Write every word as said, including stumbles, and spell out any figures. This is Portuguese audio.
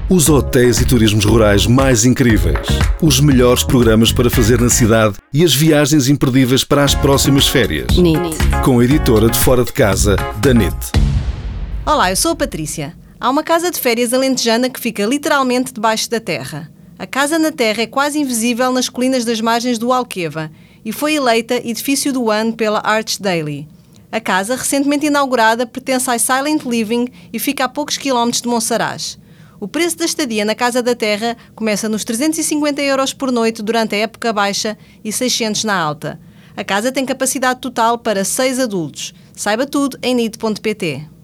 Os hotéis e turismos rurais mais incríveis. Os melhores programas para fazer na cidade e as viagens imperdíveis para as próximas férias. N I T. Com a editora de Fora de Casa, da N I T. Olá, eu sou a Patrícia. Há uma casa de férias alentejana que fica literalmente debaixo da terra. A Casa na Terra é quase invisível nas colinas das margens do Alqueva e foi eleita Edifício do Ano pela Arch Daily. A casa, recentemente inaugurada, pertence à Silent Living e fica a poucos quilómetros de Monsaraz. O preço da estadia na Casa da Terra começa nos trezentos e cinquenta euros por noite durante a época baixa e seiscentos na alta. A casa tem capacidade total para seis adultos. Saiba tudo em nit ponto pt.